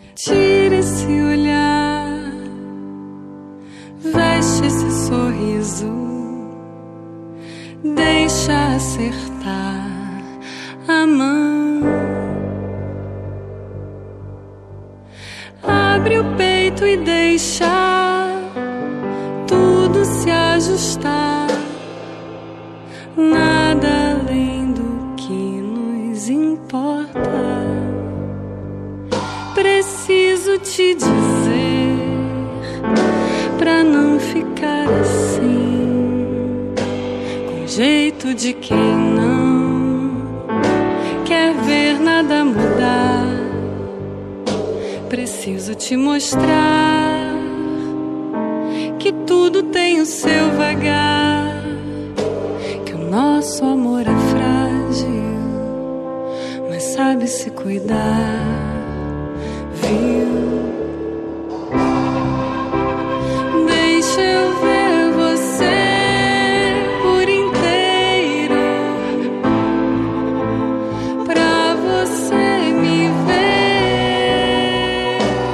Tira esse olhar, veste esse sorriso, deixa acertar a mão. Abre o peito e deixa tudo se ajustar. Nada além do que nos importa. Preciso te dizer, pra não ficar assim, com jeito de quem não quer ver nada mudar. Preciso te mostrar que tudo tem o seu vagar, que o nosso amor é frágil, mas sabe se cuidar, viu? Deixa eu ver você por inteiro, pra você me ver.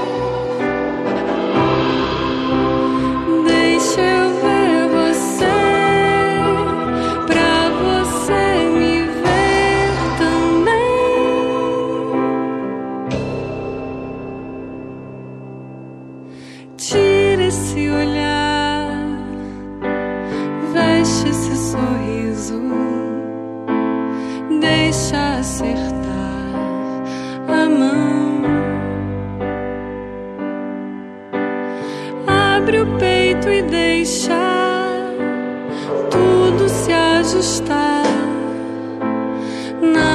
Deixa eu ver você, pra você me ver também. Tira esse olhar, veste esse sorriso, deixa acertar a mão. Abre o peito e deixa tudo se ajustar.